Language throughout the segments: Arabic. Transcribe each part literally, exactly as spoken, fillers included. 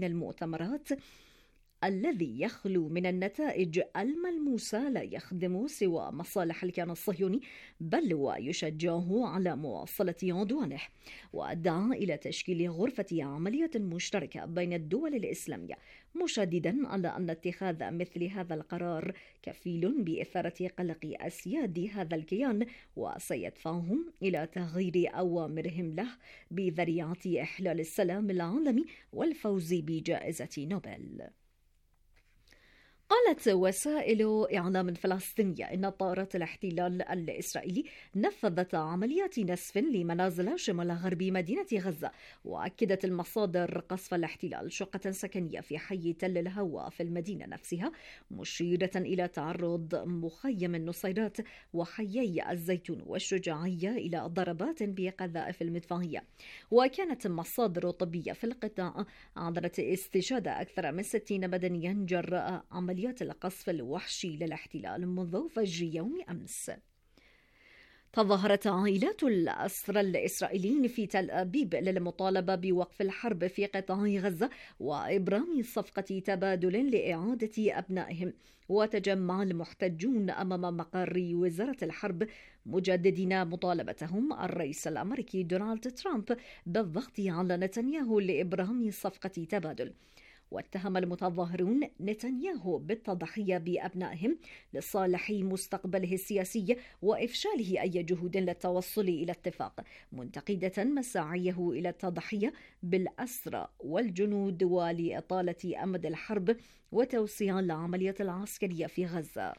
من المؤتمرات الذي يخلو من النتائج الملموسة لا يخدم سوى مصالح الكيان الصهيوني بل ويشجعه على مواصلة عدوانه، ودعا إلى تشكيل غرفة عملية مشتركة بين الدول الإسلامية، مشددا على أن اتخاذ مثل هذا القرار كفيل بإثارة قلق أسياد هذا الكيان وسيدفعهم إلى تغيير أوامرهم له بذريعة إحلال السلام العالمي والفوز بجائزة نوبل. قالت وسائل إعلام فلسطينية إن طائرات الاحتلال الإسرائيلي نفذت عمليات نسف لمنازل شمال غرب مدينة غزة، وأكدت المصادر قصف الاحتلال شقة سكنية في حي تل الهوى في المدينة نفسها، مشيرة إلى تعرض مخيم النصيرات وحيي الزيتون والشجاعية إلى ضربات بقذائف المدفعية. وكانت مصادر طبية في القطاع أعلنت استشهاد أكثر من ستين مدنيا جراء عمليات القصف الوحشي للاحتلال منذ فجر يوم أمس. تظاهرت عائلات الأسرى الإسرائيليين في تل أبيب للمطالبة بوقف الحرب في قطاع غزة وإبرام صفقة تبادل لإعادة أبنائهم، وتجمع المحتجون أمام مقر وزارة الحرب مجددين مطالبتهم الرئيس الأمريكي دونالد ترامب بالضغط على نتنياهو لإبرام صفقة تبادل. واتهم المتظاهرون نتنياهو بالتضحية بأبنائهم لصالح مستقبله السياسي وإفشاله أي جهود للتوصل إلى اتفاق، منتقدة مساعيه إلى التضحية بالأسرى والجنود ولإطالة أمد الحرب وتوسيع العملية العسكرية في غزة.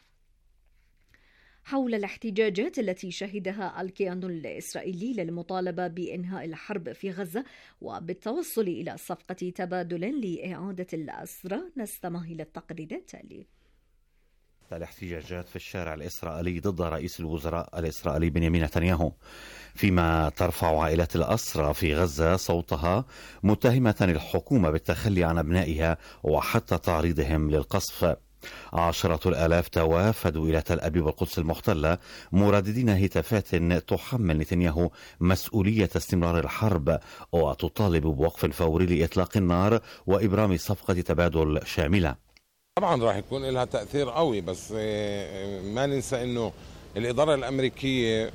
حول الاحتجاجات التي شهدها الكيان الإسرائيلي للمطالبة بإنهاء الحرب في غزة وبالتوصل إلى صفقة تبادل لإعادة الأسرى، نستمع إلى التقرير التالي. الاحتجاجات في الشارع الإسرائيلي ضد رئيس الوزراء الإسرائيلي بنيامين نتنياهو، فيما ترفع عائلات الأسرى في غزة صوتها متهمة الحكومة بالتخلي عن أبنائها وحتى تعريضهم للقصف. عشرة الآلاف توافدوا إلى تل أبيب والقدس المحتلة مرددين هتافات تحمل نتنياهو مسؤولية استمرار الحرب وتطالب بوقف فوري لإطلاق النار وإبرام صفقة تبادل شاملة. طبعا راح يكون لها تأثير قوي، بس ما ننسى أنه الإدارة الأمريكية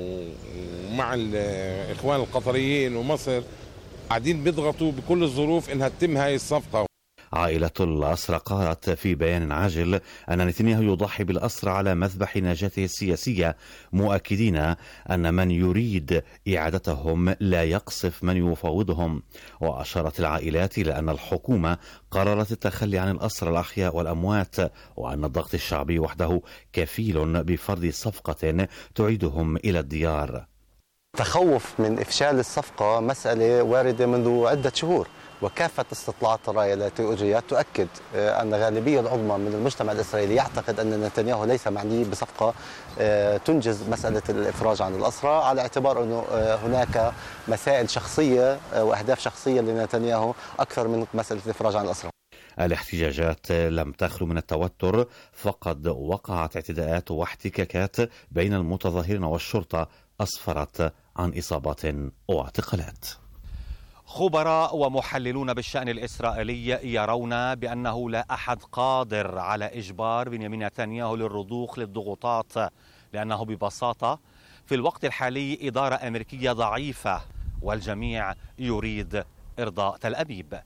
ومع الإخوان القطريين ومصر قاعدين بيضغطوا بكل الظروف إنها تتم هاي الصفقة. عائلة الأسرى قالت في بيان عاجل أن نتنياهو يضحي بالأسرى على مذبح نجاته السياسية، مؤكدين أن من يريد إعادتهم لا يقصف من يفاوضهم. وأشارت العائلات إلى أن الحكومة قررت التخلي عن الأسرى الأحياء والأموات، وأن الضغط الشعبي وحده كفيل بفرض صفقة تعيدهم إلى الديار. تخوف من إفشال الصفقة مسألة واردة منذ عدة شهور، وكافة استطلاعات الرأي التي أجريت تؤكد أن الغالبية العظمى من المجتمع الإسرائيلي يعتقد أن نتنياهو ليس معني بصفقة تنجز مسألة الإفراج عن الأسرى، على اعتبار أنه هناك مسائل شخصية وأهداف شخصية لنتنياهو أكثر من مسألة الإفراج عن الأسرى. الاحتجاجات لم تخلو من التوتر، فقد وقعت اعتداءات واحتكاكات بين المتظاهرين والشرطة أسفرت عن إصابات واعتقالات. خبراء ومحللون بالشأن الإسرائيلي يرون بأنه لا أحد قادر على إجبار بنيامين نتنياهو للرضوخ للضغوطات، لأنه ببساطة في الوقت الحالي إدارة أمريكية ضعيفة والجميع يريد إرضاء تل أبيب.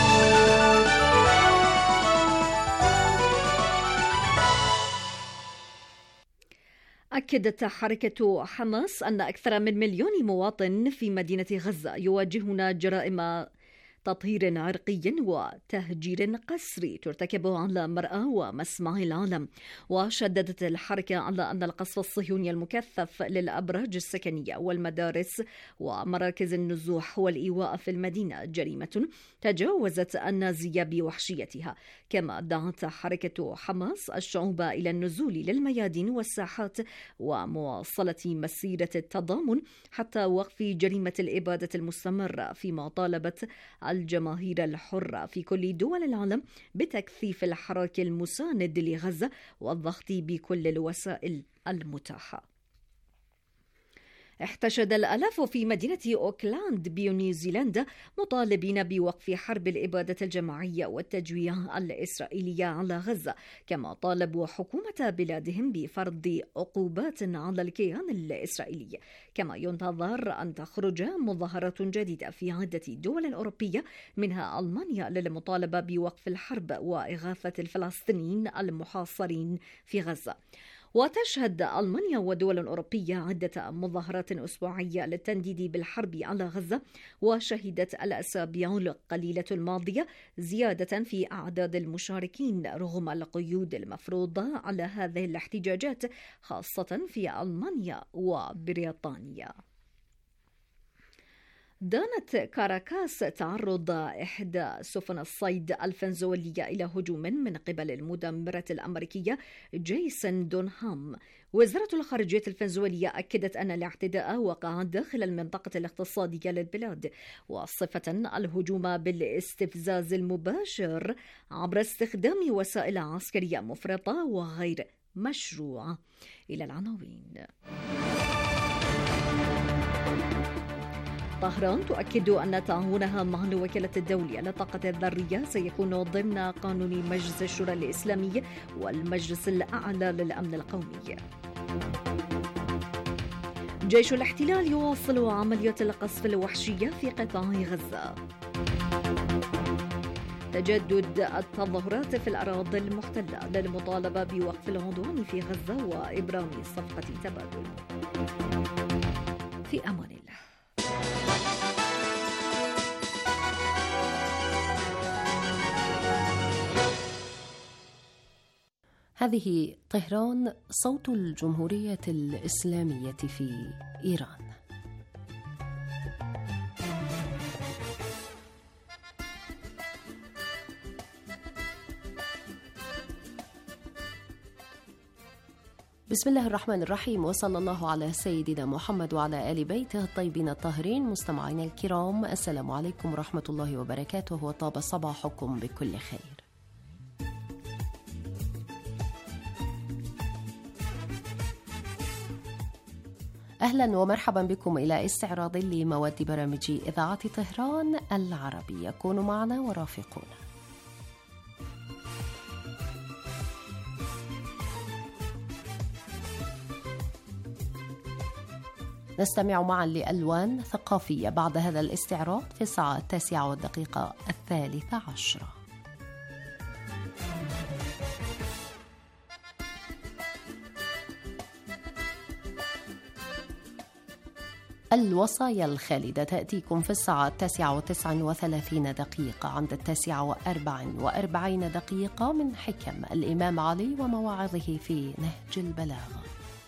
أكدت حركة حماس أن أكثر من مليون مواطن في مدينة غزة يواجهون جرائم تطهير عرقي وتهجير قسري ترتكب على مرأى ومسمع العالم. وشددت الحركة على أن القصف الصهيوني المكثف للأبراج السكنية والمدارس ومراكز النزوح والإيواء في المدينة جريمة تجاوزت النازية بوحشيتها. كما دعت حركة حماس الشعوب إلى النزول للميادين والساحات ومواصلة مسيرة التضامن حتى وقف جريمة الإبادة المستمرة، فيما طالبت الجماهير الحرة في كل دول العالم بتكثيف الحراك المساند لغزة والضغط بكل الوسائل المتاحة. احتشد الآلاف في مدينة أوكلاند بنيوزيلندا مطالبين بوقف حرب الإبادة الجماعية والتجويع الإسرائيلية على غزة، كما طالبوا حكومة بلادهم بفرض عقوبات على الكيان الإسرائيلي. كما ينتظر أن تخرج مظاهرات جديدة في عدة دول أوروبية منها ألمانيا للمطالبة بوقف الحرب وإغاثة الفلسطينيين المحاصرين في غزة. وتشهد ألمانيا ودول أوروبية عدة مظاهرات أسبوعية للتنديد بالحرب على غزة، وشهدت الأسابيع القليلة الماضية زيادة في أعداد المشاركين رغم القيود المفروضة على هذه الاحتجاجات خاصة في ألمانيا وبريطانيا. دانت كاراكاس تعرض إحدى سفن الصيد الفنزويلية إلى هجوم من قبل المدمرة الأمريكية جيسون دونهام. وزارة الخارجية الفنزويلية أكدت أن الاعتداء وقع داخل المنطقة الاقتصادية للبلاد، وصفة الهجوم بالاستفزاز المباشر عبر استخدام وسائل عسكرية مفرطة وغير مشروعة. إلى العناوين. طهران تؤكد أن تعاونها مع الوكالة الدولية للطاقة الذرية سيكون ضمن قانون مجلس الشورى الإسلامي والمجلس الأعلى للأمن القومي. جيش الاحتلال يواصل عمليات القصف الوحشية في قطاع غزة. تجدد التظاهرات في الأراضي المحتلة للمطالبة بوقف العدوان في غزة وإبرام صفقة تبادل. في أمان الله. هذه طهران، صوت الجمهورية الإسلامية في إيران. بسم الله الرحمن الرحيم، وصلى الله على سيدنا محمد وعلى آل بيته الطيبين الطاهرين. مستمعينا الكرام، السلام عليكم ورحمة الله وبركاته، وطاب صباحكم بكل خير. أهلا ومرحبا بكم إلى استعراض لمواد برامج إذاعة طهران العربية. كونوا معنا ورافقونا. نستمع معا لألوان ثقافية بعد هذا الاستعراض في الساعة التاسعة والدقيقة الثالثة عشرة. الوصايا الخالدة تأتيكم في الساعة التاسعة وتسع وثلاثين دقيقة. عند التاسعة وأربع وأربعين دقيقة من حكم الإمام علي ومواعظه في نهج البلاغة.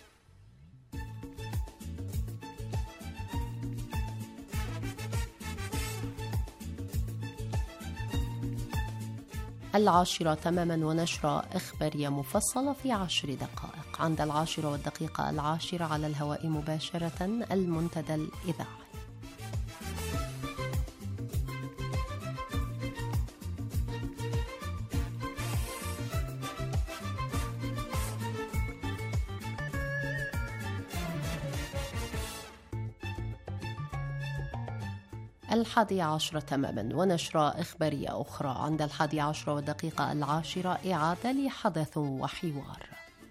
العاشرة تماما ونشرة إخبارية مفصلة في عشر دقائق. عند العاشرة والدقيقة العاشرة على الهواء مباشرة المنتدى الإذاعي. الحادي عشر تماما ونشرة إخبارية أخرى. عند الحادي عشر والدقيقة العاشرة إعادة لحدث وحوار.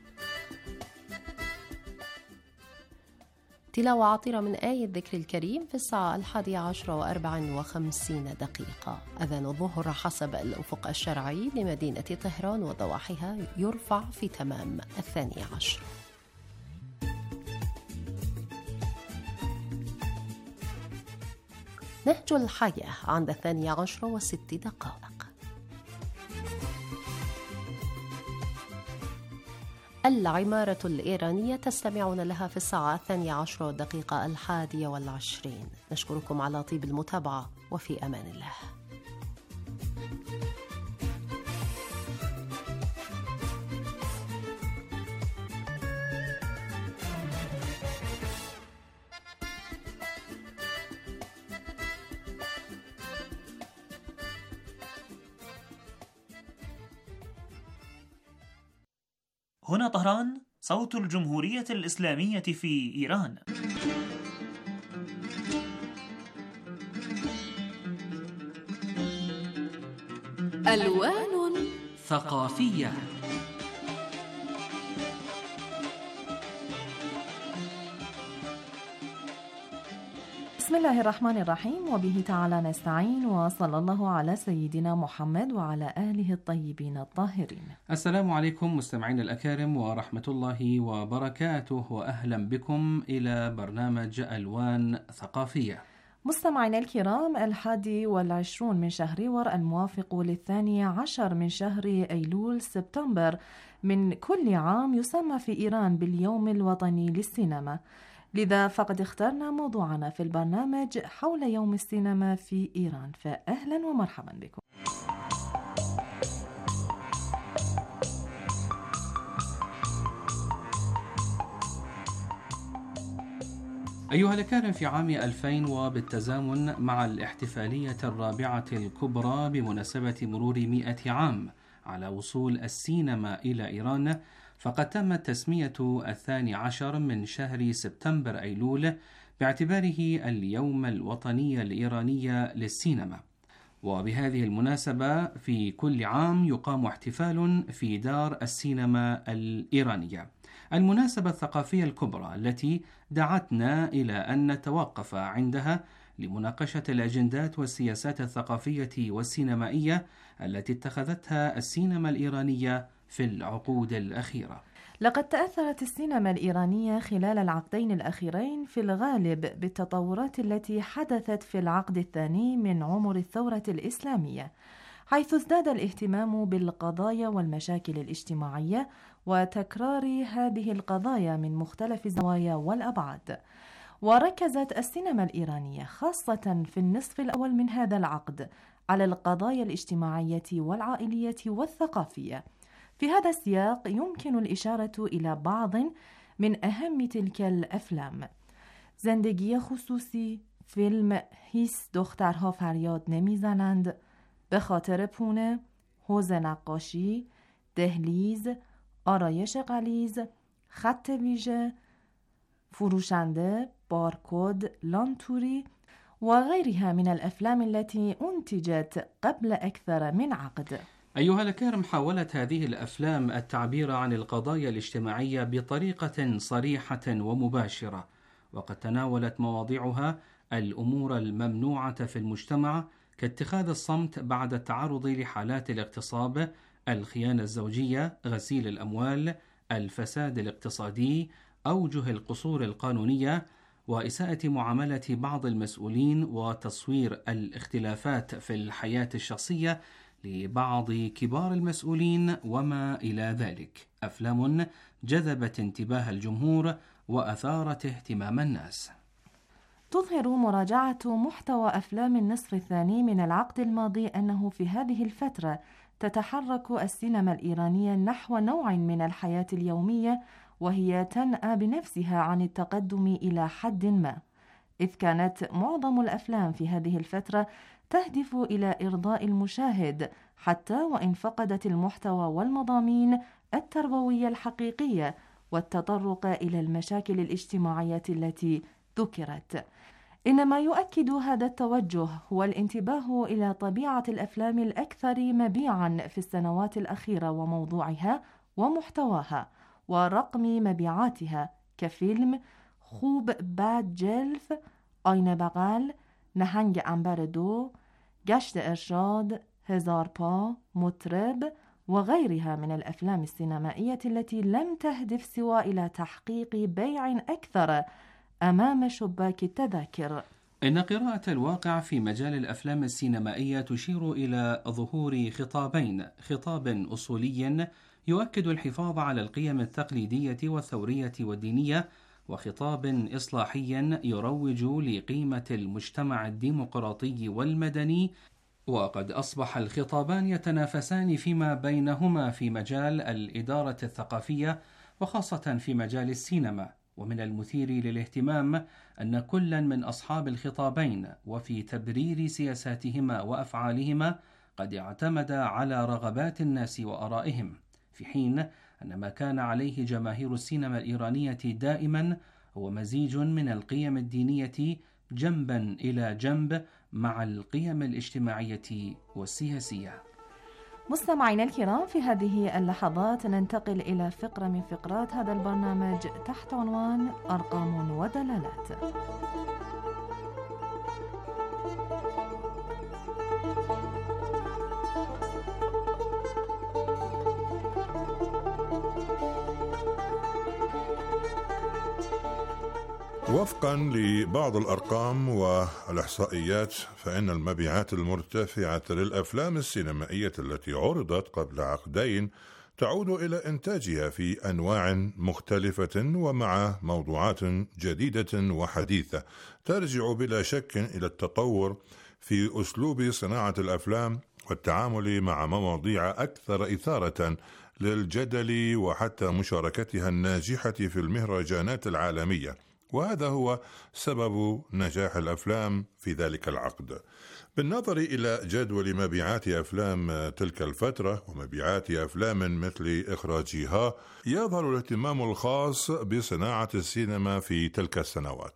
تلاوة عطرة من آية الذكر الكريم في الساعة الحادي عشر وأربع وخمسين دقيقة. أذان الظهر حسب الأفق الشرعي لمدينة طهران وضواحيها يرفع في تمام الثاني عشر. نهج الحياة عند الثاني عشر وست دقائق. العمارة الإيرانية تستمعون لها في الساعة الثانية عشر والدقيقة الحادية والعشرين. نشكركم على طيب المتابعة، وفي أمان الله. هنا طهران، صوت الجمهورية الإسلامية في إيران. ألوان ثقافية. بسم الله الرحمن الرحيم، وبه تعالى نستعين، وصلى الله على سيدنا محمد وعلى آله الطيبين الطاهرين. السلام عليكم مستمعين الأكارم ورحمة الله وبركاته، وأهلا بكم إلى برنامج ألوان ثقافية. مستمعينا الكرام، الحادي والعشرون من شهر ور الموافق للثاني عشر من شهر أيلول سبتمبر من كل عام يسمى في إيران باليوم الوطني للسينما، لذا فقد اخترنا موضوعنا في البرنامج حول يوم السينما في إيران، فأهلا ومرحبا بكم. أيها الأكارم، في عام ألفين وبالتزامن مع الاحتفالية الرابعة الكبرى بمناسبة مرور مئة عام على وصول السينما إلى إيران، فقد تم تسمية الثاني عشر من شهر سبتمبر أيلول باعتباره اليوم الوطني الإيراني للسينما. وبهذه المناسبة في كل عام يقام احتفال في دار السينما الإيرانية، المناسبة الثقافية الكبرى التي دعتنا إلى أن نتوقف عندها لمناقشة الأجندات والسياسات الثقافية والسينمائية التي اتخذتها السينما الإيرانية في العقود الأخيرة. لقد تأثرت السينما الإيرانية خلال العقدين الأخيرين في الغالب بالتطورات التي حدثت في العقد الثاني من عمر الثورة الإسلامية، حيث ازداد الاهتمام بالقضايا والمشاكل الاجتماعية وتكرار هذه القضايا من مختلف الزوايا والأبعاد. وركزت السينما الإيرانية خاصة في النصف الأول من هذا العقد على القضايا الاجتماعية والعائلية والثقافية. في هذا السياق يمكن الإشارة إلى بعض من أهم تلك الأفلام: زندگی خصوصی، فیلم هیس دخترها فریاد نمیزنند، به خاطر پونه، حوض نقاشی، دهلیز، آرایش غلیظ، خط ویژه، فروشنده، بارکود، لانتوری وغيرها من الأفلام التي أنتجت قبل أكثر من عقد. أيها الأكارم، حاولت هذه الأفلام التعبير عن القضايا الاجتماعية بطريقة صريحة ومباشرة، وقد تناولت مواضيعها الأمور الممنوعة في المجتمع كاتخاذ الصمت بعد التعرض لحالات الاغتصاب، الخيانة الزوجية، غسيل الأموال، الفساد الاقتصادي، أوجه القصور القانونية، وإساءة معاملة بعض المسؤولين، وتصوير الاختلافات في الحياة الشخصية لبعض كبار المسؤولين وما إلى ذلك. أفلام جذبت انتباه الجمهور وأثارت اهتمام الناس. تظهر مراجعة محتوى أفلام النصف الثاني من العقد الماضي أنه في هذه الفترة تتحرك السينما الإيرانية نحو نوع من الحياة اليومية، وهي تنأى بنفسها عن التقدم إلى حد ما، إذ كانت معظم الأفلام في هذه الفترة تهدف إلى إرضاء المشاهد، حتى وإن فقدت المحتوى والمضامين التربوية الحقيقية والتطرق إلى المشاكل الاجتماعية التي ذكرت. إنما يؤكد هذا التوجه هو الانتباه إلى طبيعة الأفلام الأكثر مبيعاً في السنوات الأخيرة وموضوعها ومحتواها ورقم مبيعاتها، كفيلم خوب باد جلف، آینه بغل، نهنگ عنبر دو، گشت ارشاد، هزار پا، مطرب وغيرها من الأفلام السينمائية التي لم تهدف سوى إلى تحقيق بيع أكثر أمام شباك التذاكر. إن قراءة الواقع في مجال الأفلام السينمائية تشير إلى ظهور خطابين: خطاب أصولي يؤكد الحفاظ على القيم التقليدية والثورية والدينية، وخطاب إصلاحي يروج لقيمة المجتمع الديمقراطي والمدني. وقد أصبح الخطابان يتنافسان فيما بينهما في مجال الإدارة الثقافية وخاصة في مجال السينما. ومن المثير للاهتمام أن كل من أصحاب الخطابين وفي تبرير سياساتهما وأفعالهما قد اعتمد على رغبات الناس وآرائهم، في حين أن ما كان عليه جماهير السينما الإيرانية دائما هو مزيج من القيم الدينية جنبا إلى جنب مع القيم الاجتماعية والسياسية. مستمعينا الكرام، في هذه اللحظات ننتقل إلى فقرة من فقرات هذا البرنامج تحت عنوان أرقام ودلالات. وفقا لبعض الأرقام والإحصائيات، فإن المبيعات المرتفعة للأفلام السينمائية التي عرضت قبل عقدين تعود إلى إنتاجها في أنواع مختلفة ومع موضوعات جديدة وحديثة ترجع بلا شك إلى التطور في أسلوب صناعة الأفلام والتعامل مع مواضيع أكثر إثارة للجدل وحتى مشاركتها الناجحة في المهرجانات العالمية، وهذا هو سبب نجاح الأفلام في ذلك العقد. بالنظر إلى جدول مبيعات أفلام تلك الفترة ومبيعات أفلام مثل إخراجها، يظهر الاهتمام الخاص بصناعة السينما في تلك السنوات.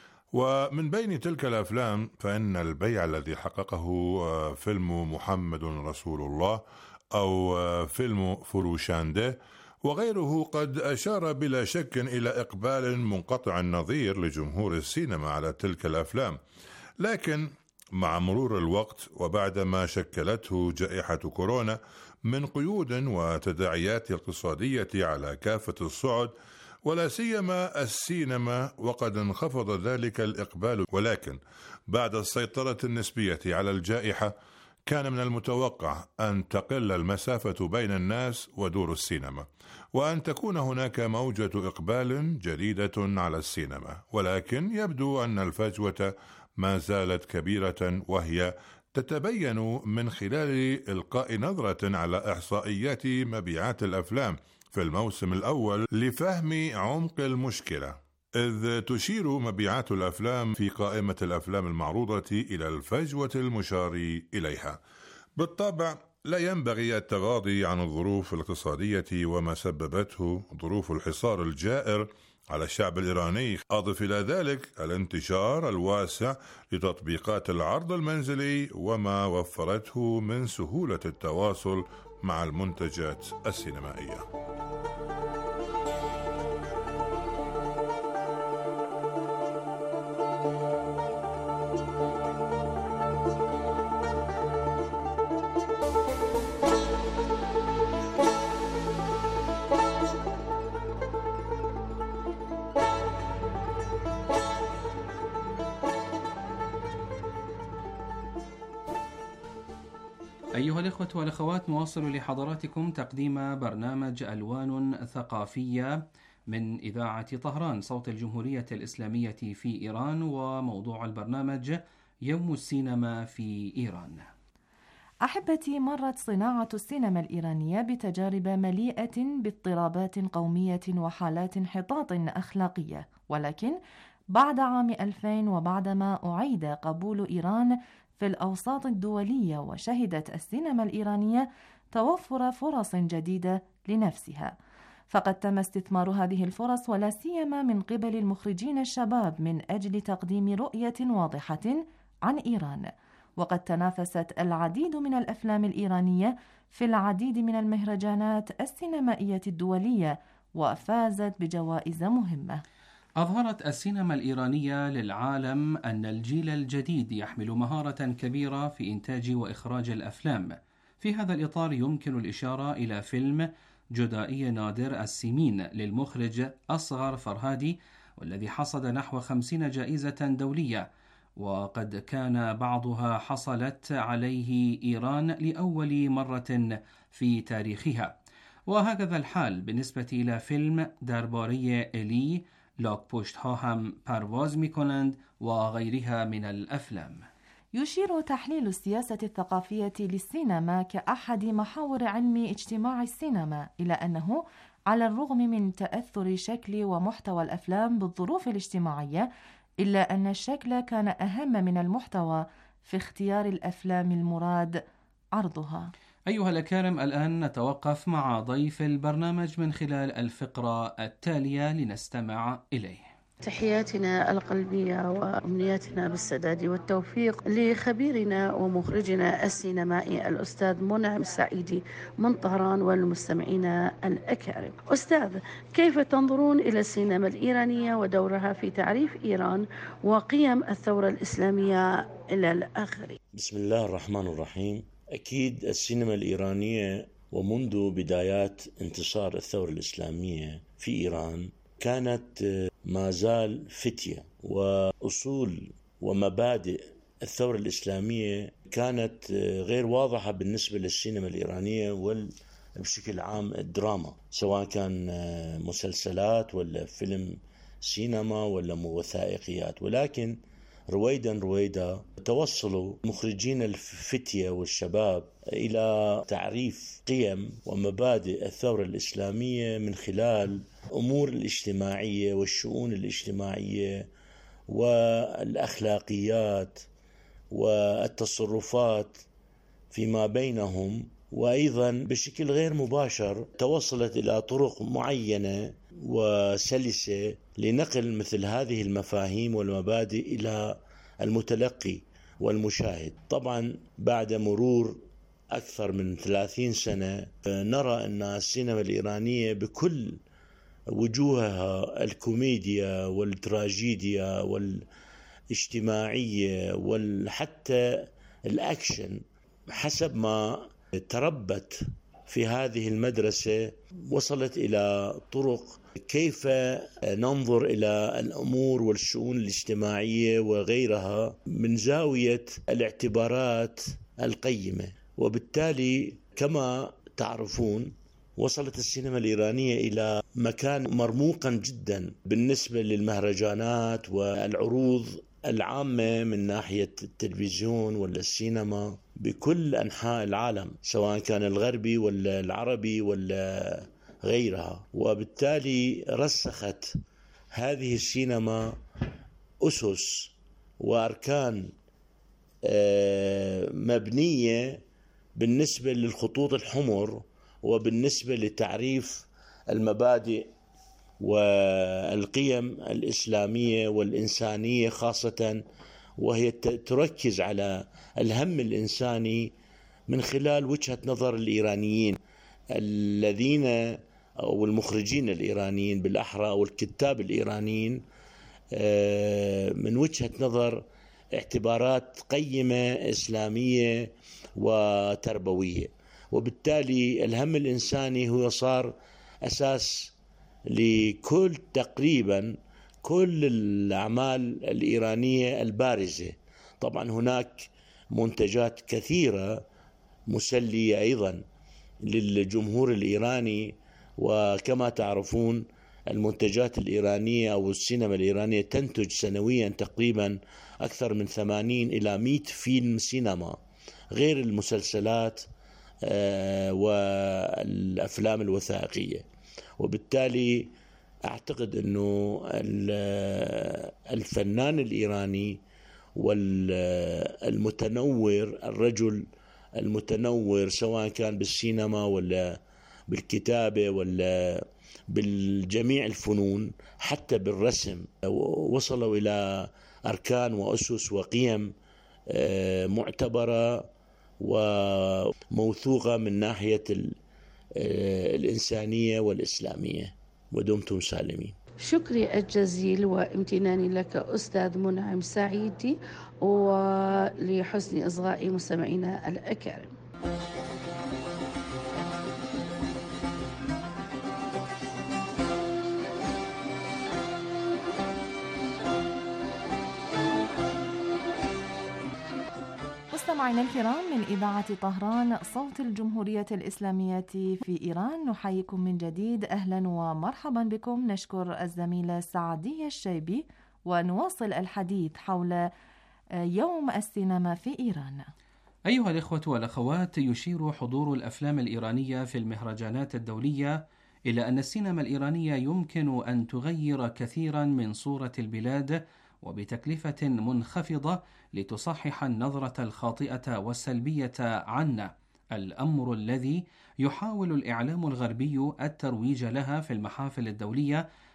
ومن بين تلك الأفلام فإن البيع الذي حققه فيلم محمد رسول الله أو فيلم فروشانده وغيره قد أشار بلا شك إلى إقبال منقطع النظير لجمهور السينما على تلك الأفلام. لكن مع مرور الوقت وبعدما شكلته جائحة كورونا من قيود وتداعيات اقتصادية على كافة الصعد ولا سيما السينما، وقد انخفض ذلك الإقبال، ولكن بعد السيطرة النسبية على الجائحة كان من المتوقع أن تقل المسافة بين الناس ودور السينما، وأن تكون هناك موجة إقبال جديدة على السينما. ولكن يبدو أن الفجوة ما زالت كبيرة، وهي تتبين من خلال إلقاء نظرة على إحصائيات مبيعات الأفلام في الموسم الأول لفهم عمق المشكلة، إذ تشير مبيعات الأفلام في قائمة الأفلام المعروضة إلى الفجوة المشار إليها. بالطبع لا ينبغي التغاضي عن الظروف الاقتصادية وما سببته ظروف الحصار الجائر على الشعب الإيراني، أضف إلى ذلك الانتشار الواسع لتطبيقات العرض المنزلي وما وفرته من سهولة التواصل مع المنتجات السينمائية. أيها الإخوة والأخوات، نواصل لحضراتكم تقديم برنامج ألوان ثقافية من إذاعة طهران صوت الجمهورية الإسلامية في إيران، وموضوع البرنامج يوم السينما في إيران. أحبتي، مرت صناعة السينما الإيرانية بتجارب مليئة باضطرابات قومية وحالات انحطاط أخلاقية، ولكن بعد عام ألفين وبعدما أعيد قبول إيران في الأوساط الدولية وشهدت السينما الإيرانية توفر فرص جديدة لنفسها، فقد تم استثمار هذه الفرص ولا سيما من قبل المخرجين الشباب من أجل تقديم رؤية واضحة عن إيران. وقد تنافست العديد من الأفلام الإيرانية في العديد من المهرجانات السينمائية الدولية وفازت بجوائز مهمة. أظهرت السينما الإيرانية للعالم أن الجيل الجديد يحمل مهارة كبيرة في إنتاج وإخراج الأفلام. في هذا الإطار يمكن الإشارة إلى فيلم جدائي نادر السمين للمخرج أصغر فرهادي، والذي حصد نحو خمسين جائزة دولية، وقد كان بعضها حصلت عليه إيران لأول مرة في تاريخها. وهكذا الحال بالنسبة إلى فيلم درباره إلی، لاک پشت ها هم پرواز می کنند وغيرها من الأفلام. يشير تحليل السياسة الثقافية للسينما كأحد محاور علم اجتماع السينما إلى أنه على الرغم من تأثر شكل ومحتوى الأفلام بالظروف الاجتماعية، إلا أن الشكل كان أهم من المحتوى في اختيار الأفلام المراد عرضها. أيها الأكارم، الآن نتوقف مع ضيف البرنامج من خلال الفقرة التالية لنستمع إليه. تحياتنا القلبية وأمنياتنا بالسداد والتوفيق لخبيرنا ومخرجنا السينمائي الأستاذ منعم سعيدي من طهران والمستمعين الأكارم. أستاذ، كيف تنظرون إلى السينما الإيرانية ودورها في تعريف إيران وقيم الثورة الإسلامية إلى الآخر؟ بسم الله الرحمن الرحيم. أكيد السينما الإيرانية ومنذ بدايات انتصار الثورة الإسلامية في إيران كانت ما زال فتية، وأصول ومبادئ الثورة الإسلامية كانت غير واضحة بالنسبة للسينما الإيرانية وبشكل عام الدراما، سواء كان مسلسلات ولا فيلم سينما ولا وثائقيات. ولكن رويدا رويدا توصلوا مخرجين الفتية والشباب إلى تعريف قيم ومبادئ الثورة الإسلامية من خلال أمور الاجتماعية والشؤون الاجتماعية والأخلاقيات والتصرفات فيما بينهم، وأيضا بشكل غير مباشر توصلت إلى طرق معينة وسلسة لنقل مثل هذه المفاهيم والمبادئ إلى المتلقي والمشاهد. طبعا بعد مرور أكثر من ثلاثين سنة نرى أن السينما الإيرانية بكل وجوهها الكوميديا والتراجيديا والاجتماعية وحتى الأكشن حسب ما تربت في هذه المدرسة وصلت إلى طرق كيف ننظر إلى الأمور والشؤون الاجتماعية وغيرها من زاوية الاعتبارات القيمة. وبالتالي كما تعرفون وصلت السينما الإيرانية إلى مكان مرموقا جدا بالنسبة للمهرجانات والعروض العامة من ناحية التلفزيون ولا السينما بكل أنحاء العالم، سواء كان الغربي ولا العربي ولا غيرها. وبالتالي رسخت هذه السينما أسس وأركان مبنية بالنسبة للخطوط الحمر وبالنسبة لتعريف المبادئ والقيم الإسلامية والإنسانية خاصة، وهي تركز على الهم الإنساني من خلال وجهة نظر الإيرانيين الذين أو المخرجين الإيرانيين بالأحرى أو الكتاب الإيرانيين من وجهة نظر اعتبارات قيمة إسلامية وتربوية. وبالتالي الهم الإنساني هو صار أساس لكل تقريبا كل الأعمال الإيرانية البارزة. طبعا هناك منتجات كثيرة مسلية أيضا للجمهور الإيراني، وكما تعرفون المنتجات الإيرانية أو السينما الإيرانية تنتج سنويا تقريبا أكثر من ثمانين إلى مئة فيلم سينما، غير المسلسلات والأفلام الوثائقية. وبالتالي أعتقد أنه الفنان الإيراني والمتنور، الرجل المتنور سواء كان بالسينما ولا بالكتابة ولا بالجميع الفنون حتى بالرسم، وصلوا إلى أركان وأسس وقيم معتبرة وموثوقة من ناحية الإنسانية والإسلامية. ودمتم سالمين. شكري الجزيل وامتناني لك أستاذ منعم سعيدي، ولحسن إصغاء مستمعينا الأكارم. مستمعينا الكرام، من إذاعة طهران صوت الجمهورية الإسلامية في إيران نحييكم من جديد. أهلا ومرحبا بكم. نشكر الزميلة سعدية الشيبي ونواصل الحديث حول يوم السينما في إيران. أيها الإخوة والأخوات، يشير حضور الأفلام الإيرانية في المهرجانات الدولية إلى أن السينما الإيرانية يمكن أن تغير كثيرا من صورة البلاد وبتكلفة منخفضة لتصحح النظرة الخاطئة والسلبية عنا، الأمر الذي يحاول الإعلام الغربي الترويج لها في المحافل الدولية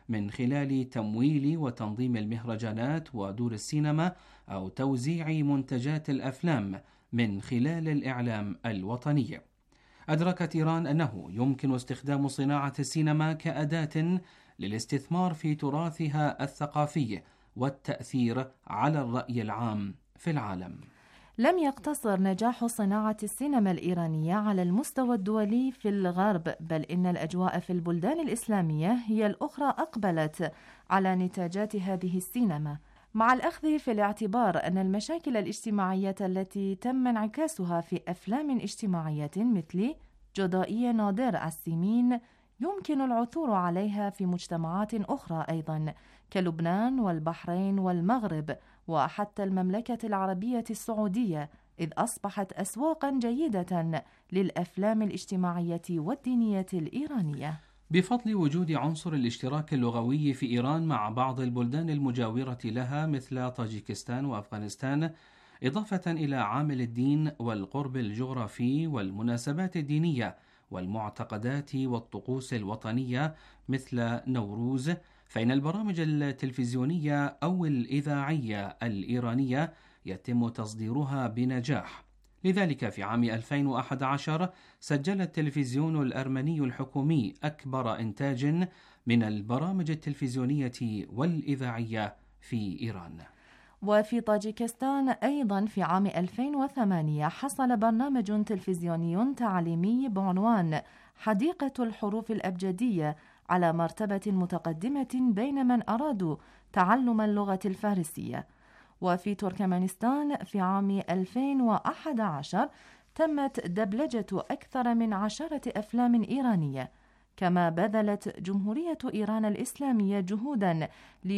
من خلال تمويل وتنظيم المهرجانات ودور السينما أو توزيع منتجات الأفلام من خلال الإعلام الوطني. أدركت إيران أنه يمكن استخدام صناعة السينما كأداة للاستثمار في تراثها الثقافي والتأثير على الرأي العام في العالم. لم يقتصر نجاح صناعة السينما الإيرانية على المستوى الدولي في الغرب، بل إن الأجواء في البلدان الإسلامية هي الأخرى أقبلت على نتاجات هذه السينما، مع الأخذ في الاعتبار أن المشاكل الاجتماعية التي تم انعكاسها في أفلام اجتماعية مثل جدائية نادر السيمين يمكن العثور عليها في مجتمعات أخرى أيضا كلبنان والبحرين والمغرب وحتى المملكة العربية السعودية، إذ أصبحت أسواقا جيدة للأفلام الاجتماعية والدينية الإيرانية. بفضل وجود عنصر الاشتراك اللغوي في إيران مع بعض البلدان المجاورة لها مثل طاجيكستان وأفغانستان، إضافة إلى عامل الدين والقرب الجغرافي والمناسبات الدينية والمعتقدات والطقوس الوطنية مثل نوروز، فإن البرامج التلفزيونية أو الإذاعية الإيرانية يتم تصديرها بنجاح. لذلك في عام ألفين وأحد عشر سجل التلفزيون الأرمني الحكومي أكبر إنتاج من البرامج التلفزيونية والإذاعية في إيران. وفي طاجيكستان أيضا في عام ألفين وثمانية حصل برنامج تلفزيوني تعليمي بعنوان حديقة الحروف الأبجدية على مرتبة متقدمة بين من أرادوا تعلم اللغة الفارسية. وفي تركمانستان في عام ألفين وأحد عشر تمت دبلجة أكثر من عشرة أفلام إيرانية، كما بذلت جمهورية إيران الإسلامية جهودا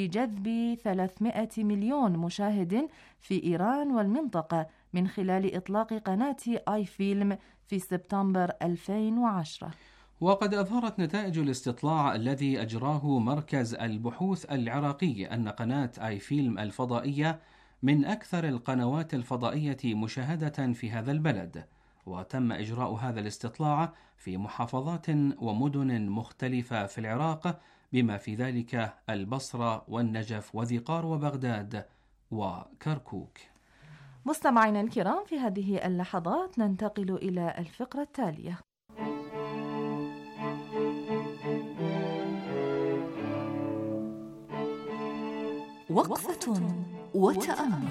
لجذب ثلاثمائة مليون مشاهد في إيران والمنطقة من خلال إطلاق قناة آي فيلم في سبتمبر ألفين وعشرة. وقد أظهرت نتائج الاستطلاع الذي أجراه مركز البحوث العراقي أن قناة آي فيلم الفضائية من أكثر القنوات الفضائية مشاهدة في هذا البلد، وتم إجراء هذا الاستطلاع في محافظات ومدن مختلفة في العراق بما في ذلك البصرة والنجف وذقار وبغداد وكركوك. مستمعينا الكرام، في هذه اللحظات ننتقل إلى الفقرة التالية. وقفة وتأمل.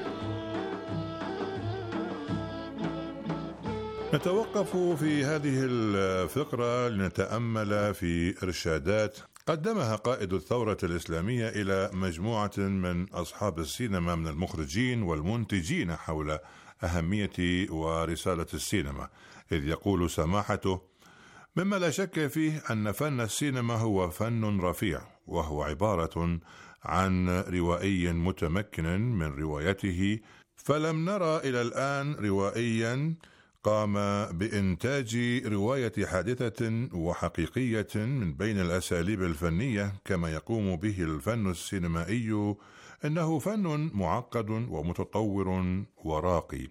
نتوقف في هذه الفقرة لنتأمل في إرشادات قدمها قائد الثورة الإسلامية إلى مجموعة من أصحاب السينما من المخرجين والمنتجين حول أهمية ورسالة السينما، إذ يقول سماحته: مما لا شك فيه أن فن السينما هو فن رفيع، وهو عبارة عن روائي متمكن من روايته، فلم نرى إلى الآن روائيا قام بإنتاج رواية حادثة وحقيقية من بين الأساليب الفنية كما يقوم به الفن السينمائي. إنه فن معقد ومتطور وراقي.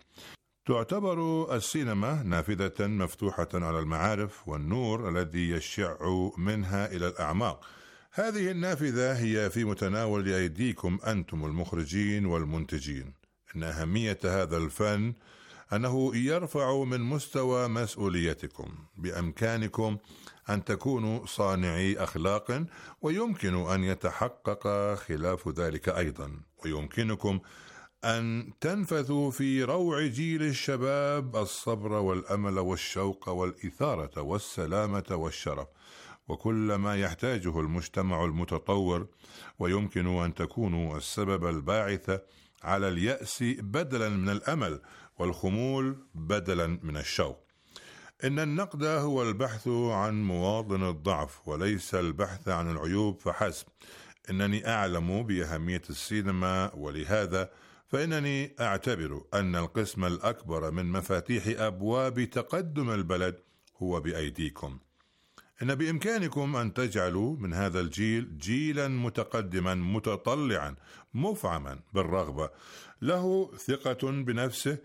تعتبر السينما نافذة مفتوحة على المعارف والنور الذي يشع منها إلى الأعماق. هذه النافذة هي في متناول أيديكم أنتم المخرجين والمنتجين. إن أهمية هذا الفن أنه يرفع من مستوى مسؤوليتكم. بإمكانكم أن تكونوا صانعي أخلاق، ويمكن أن يتحقق خلاف ذلك أيضا، ويمكنكم أن تنفذوا في روع جيل الشباب الصبر والأمل والشوق والإثارة والسلامة والشرف وكل ما يحتاجه المجتمع المتطور، ويمكن أن تكونوا السبب الباعث على اليأس بدلا من الأمل، والخمول بدلا من الشوق. إن النقد هو البحث عن مواطن الضعف وليس البحث عن العيوب فحسب. إنني أعلم بأهمية السينما، ولهذا فإنني أعتبر أن القسم الأكبر من مفاتيح أبواب تقدم البلد هو بأيديكم. إن بإمكانكم أن تجعلوا من هذا الجيل جيلا متقدما متطلعا مفعما بالرغبة، له ثقة بنفسه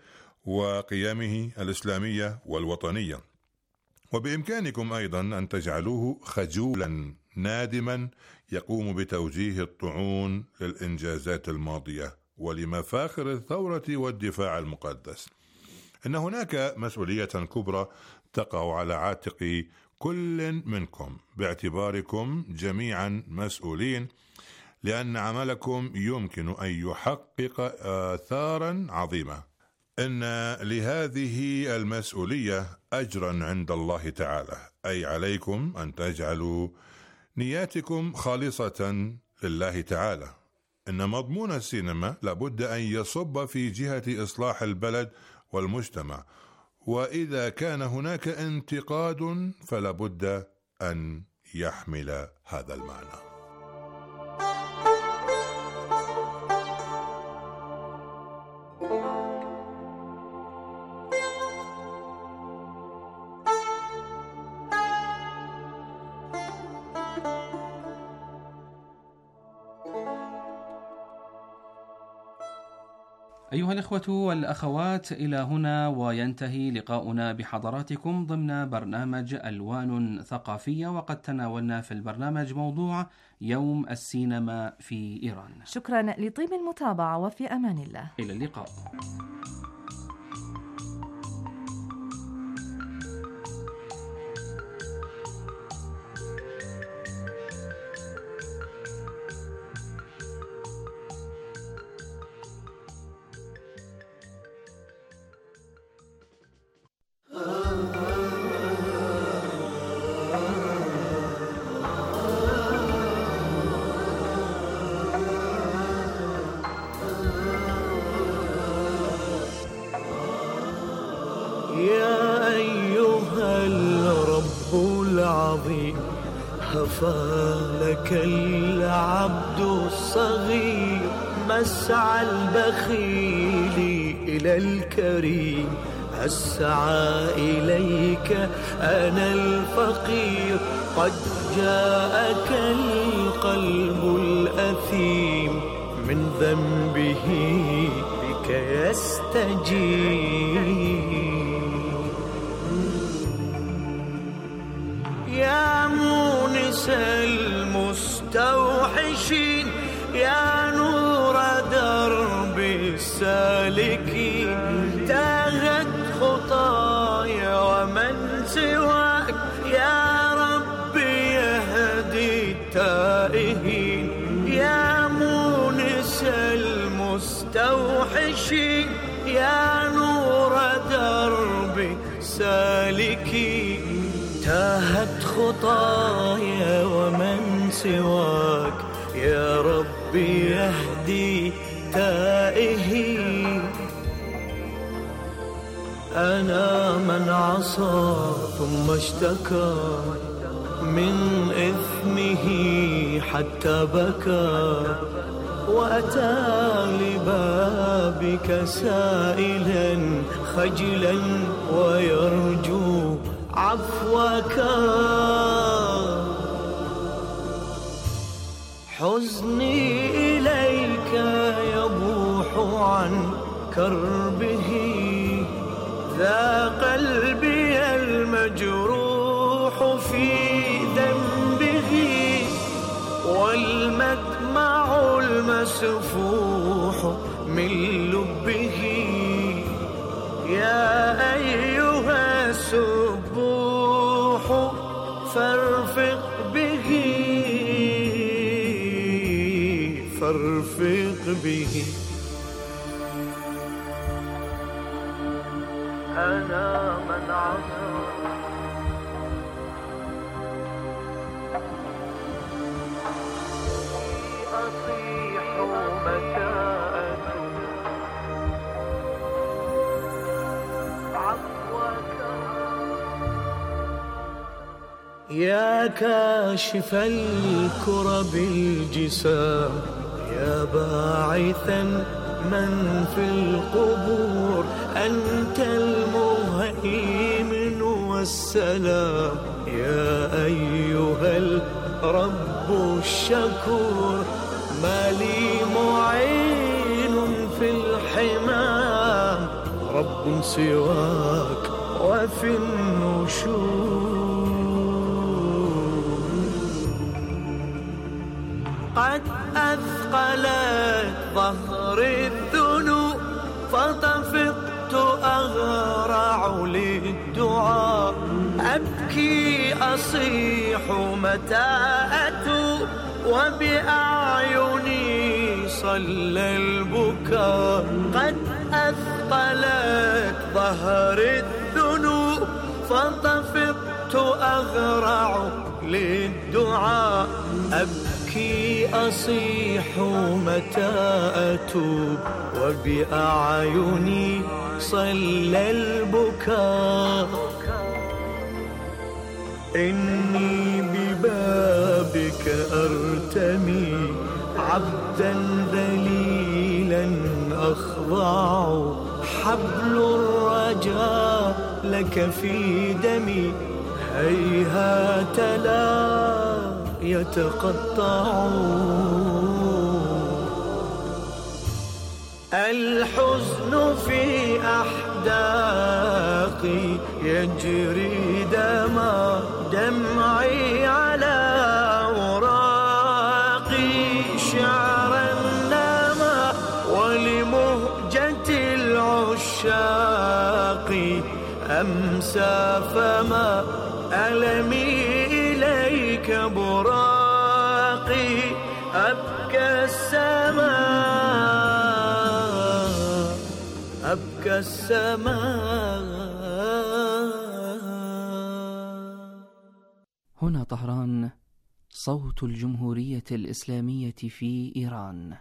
وقيمه الإسلامية والوطنية. وبإمكانكم أيضا أن تجعلوه خجولا نادما يقوم بتوجيه الطعون للإنجازات الماضية ولمفاخر الثورة والدفاع المقدس. إن هناك مسؤولية كبرى تقع على عاتق كل منكم باعتباركم جميعا مسؤولين، لأن عملكم يمكن أن يحقق آثارا عظيمة. إن لهذه المسؤولية أجرا عند الله تعالى، أي عليكم أن تجعلوا نياتكم خالصة لله تعالى. إن مضمون السينما لابد أن يصب في جهة إصلاح البلد والمجتمع، وإذا كان هناك انتقاد فلابد أن يحمل هذا المعنى. أيها الإخوة والأخوات، إلى هنا وينتهي لقاؤنا بحضراتكم ضمن برنامج ألوان ثقافية، وقد تناولنا في البرنامج موضوع يوم السينما في إيران. شكرا لطيب المتابعة وفي أمان الله. إلى اللقاء. هفالك العبد الصغير مسعى البخيل إلى الكريم، أسعى إليك أنا الفقير، قد جاءك القلب الأثيم من ذنبه بك يستجيب. يا مونس المستوحشين، يا نور درب السالكين، تاهت خطايا ومن سواك يا رب يهدي التائهين. يا مونس المستوحشين، يا نور درب سالكين، تاهت خطايا ومن سواك يا رب يهدي تائهين. أنا من عصى ثم اشتكى من إثمه حتى بكى، وأتى لبابك سائلا خجلا ويرجو عفوك. حزني إليك يبوح عن كربه، ذا قلبي المجروح في ذنبه، والمدمع المسفوح من لبه. يا أيها السبوح فارفق به، فارفق به. أنا من عصى أصيح مكاءة عفوك. يا كاشف الكرب الجسام، يا باعثا من في القبور، أنت المهيمن والسلام. يا أيها الرب الشكور، ما لي معين في الحمام، رب سواك وفي النشور. الذنوب فطفقت أغرع للدعاء أبكي أصيح متى أتوب وبأعيني صلى البكاء قد أثقلت ظهر الذنوب فطفقت أغرع للدعاء أبكي أصيح متى أتوب وبأعيني صلى البكاء إني ببابك أرتمي عبدا ذليلا أخضع حبل الرجاء لك في دمي هيهات لا يتقطع الحزن في أحداقي يجري دما دمعي على وراقي شعرا نما ولمهجة العشاق أمسى فما ألمي إليك براقي أبكى السماء أبكى السماء. هنا طهران، صوت الجمهورية الإسلامية في إيران.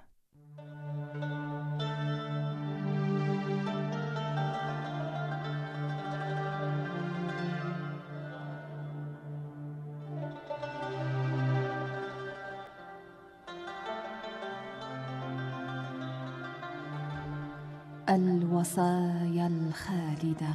الوصايا الخالدة.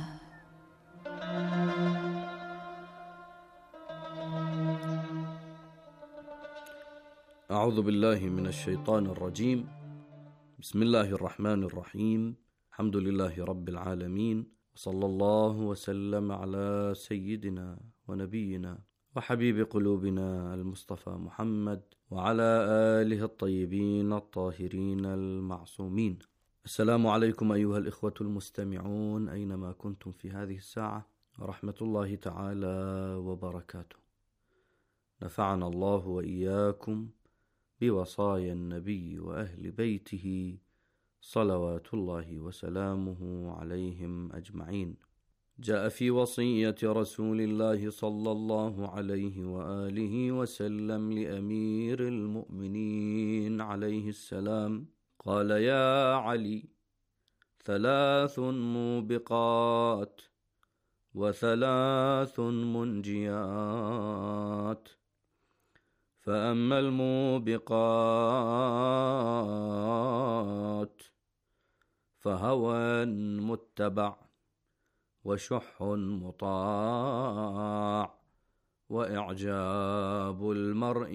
أعوذ بالله من الشيطان الرجيم. بسم الله الرحمن الرحيم. الحمد لله رب العالمين، وصلى الله وسلم على سيدنا ونبينا وحبيب قلوبنا المصطفى محمد وعلى آله الطيبين الطاهرين المعصومين. السلام عليكم أيها الإخوة المستمعون أينما كنتم في هذه الساعة، ورحمة الله تعالى وبركاته. نفعنا الله وإياكم بوصايا النبي وأهل بيته صلوات الله وسلامه عليهم أجمعين. جاء في وصية رسول الله صلى الله عليه وآله وسلم لأمير المؤمنين عليه السلام، قال: يا علي، ثلاث موبقات وثلاث منجيات، فأما الموبقات فهوى متبع وشح مطاع وإعجاب المرء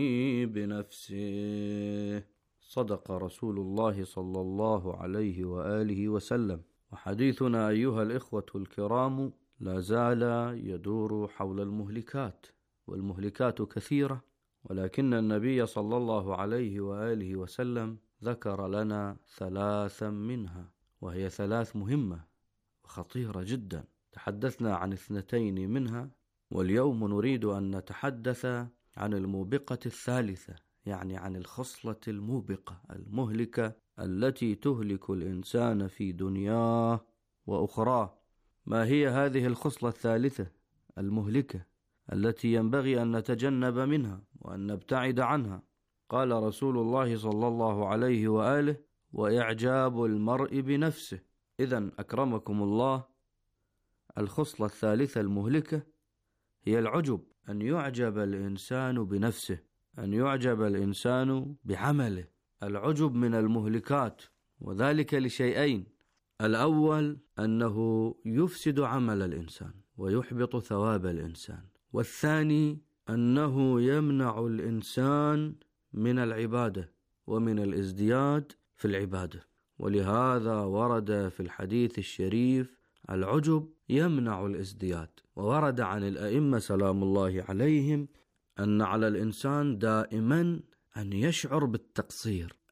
بنفسه. صدق رسول الله صلى الله عليه وآله وسلم. وحديثنا أيها الإخوة الكرام لا زال يدور حول المهلكات، والمهلكات كثيرة، ولكن النبي صلى الله عليه وآله وسلم ذكر لنا ثلاثا منها، وهي ثلاث مهمة وخطيرة جدا. تحدثنا عن اثنتين منها، واليوم نريد أن نتحدث عن الموبقة الثالثة، يعني عن الخصلة الموبقة المهلكة التي تهلك الإنسان في دنياه وأخراه. ما هي هذه الخصلة الثالثة المهلكة التي ينبغي أن نتجنب منها وأن نبتعد عنها؟ قال رسول الله صلى الله عليه وآله: وإعجاب المرء بنفسه. إذن أكرمكم الله، الخصلة الثالثة المهلكة هي العجب، أن يعجب الإنسان بنفسه، أن يعجب الإنسان بعمله. العجب من المهلكات، وذلك لشيئين: الأول أنه يفسد عمل الإنسان ويحبط ثواب الإنسان، والثاني أنه يمنع الإنسان من العبادة ومن الازدياد في العبادة. ولهذا ورد في الحديث الشريف: العجب يمنع الازدياد. وورد عن الأئمة سلام الله عليهم أن على الإنسان دائما أن يشعر بالتقصير،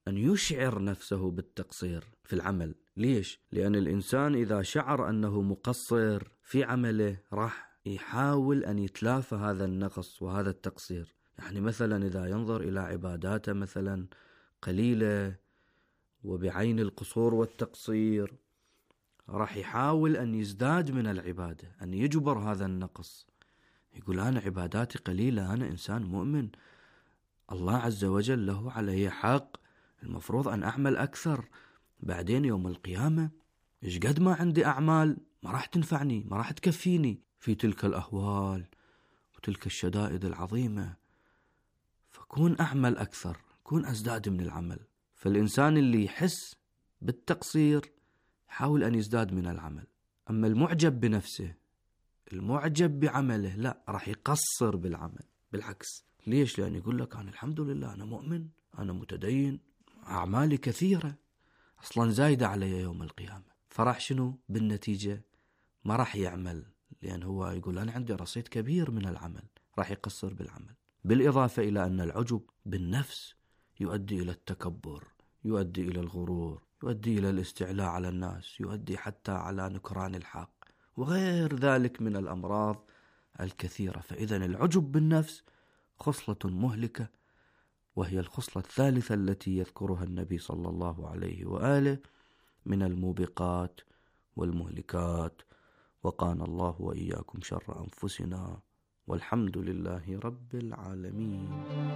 أن يشعر نفسه بالتقصير في العمل. ليش؟ لأن الإنسان إذا شعر أنه مقصر في عمله راح يحاول أن يتلافى هذا النقص وهذا التقصير. يعني مثلا إذا ينظر إلى عباداته مثلا قليلة وبعين القصور والتقصير، راح يحاول أن يزداد من العبادة، أن يجبر هذا النقص. يقول أنا عباداتي قليلة، أنا إنسان مؤمن، الله عز وجل له علي حق، المفروض أن أعمل أكثر. بعدين يوم القيامة إيش قد ما عندي أعمال ما راح تنفعني، ما راح تكفيني في تلك الأهوال وتلك الشدائد العظيمة، فكون أعمل أكثر، كون أزداد من العمل. فالإنسان اللي يحس بالتقصير يحاول أن يزداد من العمل. أما المعجب بنفسه، المعجب بعمله، لا، راح يقصر بالعمل. بالعكس، ليش؟ لأن يقول لك أنا الحمد لله أنا مؤمن، أنا متدين، أعمالي كثيرة أصلا زايدة علي يوم القيامة. فراح شنو بالنتيجة؟ ما راح يعمل، لأن هو يقول أنا عندي رصيد كبير من العمل، راح يقصر بالعمل. بالإضافة إلى أن العجب بالنفس يؤدي إلى التكبر، يؤدي إلى الغرور، يؤدي إلى الاستعلاء على الناس، يؤدي حتى على نكران الحق وغير ذلك من الأمراض الكثيرة. فإذا العجب بالنفس خصلة مهلكة، وهي الخصلة الثالثة التي يذكرها النبي صلى الله عليه وآله من الموبقات والمهلكات. وقانا الله وإياكم شر أنفسنا، والحمد لله رب العالمين.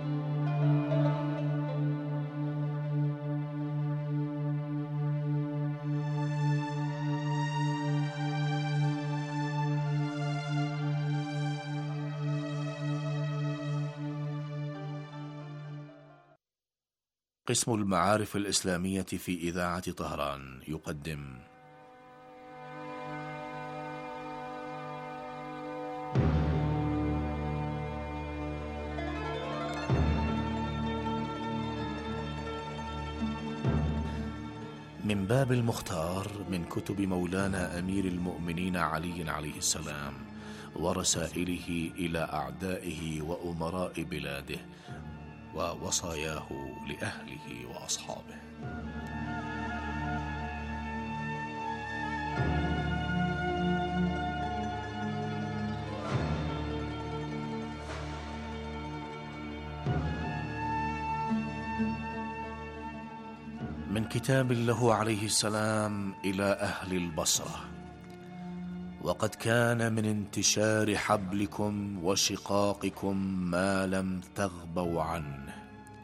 قسم المعارف الإسلامية في إذاعة طهران يقدم من باب المختار من كتب مولانا أمير المؤمنين علي عليه السلام ورسائله إلى أعدائه وأمراء بلاده ووصاياه لأهله وأصحابه. من كتاب له عليه السلام إلى أهل البصرة: وقد كان من انتشار حبلكم وشقاقكم ما لم تغبوا عنه،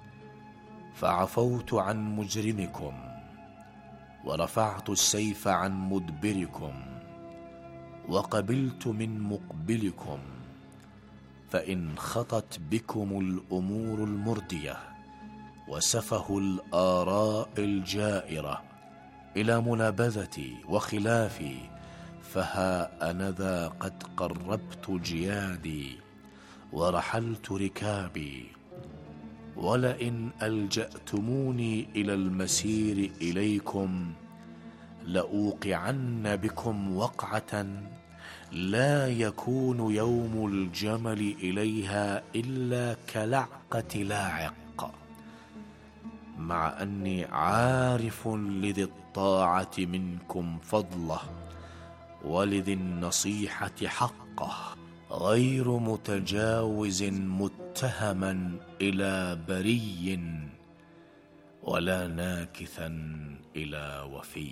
فعفوت عن مجرمكم ورفعت السيف عن مدبركم وقبلت من مقبلكم، فإن خطت بكم الأمور المردية وسفه الآراء الجائرة إلى منابذتي وخلافي، فها أنذا قد قربت جيادي ورحلت ركابي، ولئن ألجأتموني إلى المسير إليكم لأوقعن بكم وقعة لا يكون يوم الجمل إليها إلا كلعقة لاعق، مع أني عارف لذي الطاعة منكم فضله ولذي النصيحة حقه، غير متجاوز متهما إلى بري ولا ناكثا إلى وفي.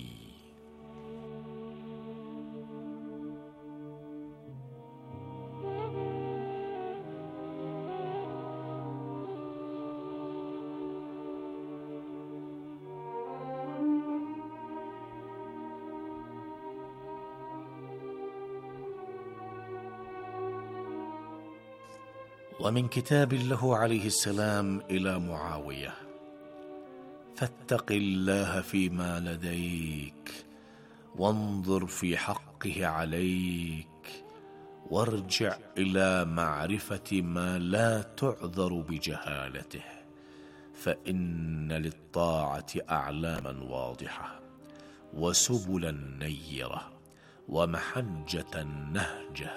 ومن كتاب له عليه السلام إلى معاوية: فاتق الله فيما لديك وانظر في حقه عليك، وارجع إلى معرفة ما لا تعذر بجهالته، فإن للطاعة أعلاما واضحة وسبلا نيرة ومحجة نهجة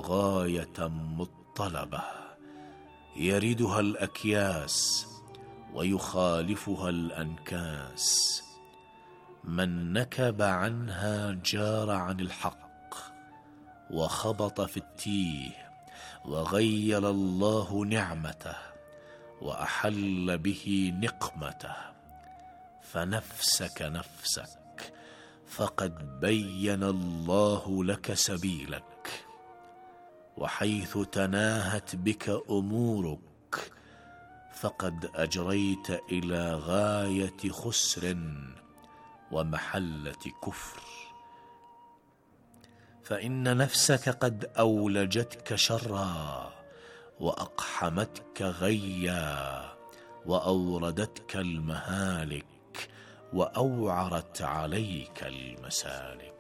وغاية مطلبة يردها الأكياس ويخالفها الأنكاس. من نكب عنها جار عن الحق وخبط في التيه، وغير الله نعمته وأحل به نقمته. فنفسك نفسك، فقد بين الله لك سبيلك. وحيث تناهت بك أمورك فقد أجريت إلى غاية خسر ومحلة كفر. فإن نفسك قد أولجتك شرا، وأقحمتك غيا، وأوردتك المهالك، وأوعرت عليك المسالك.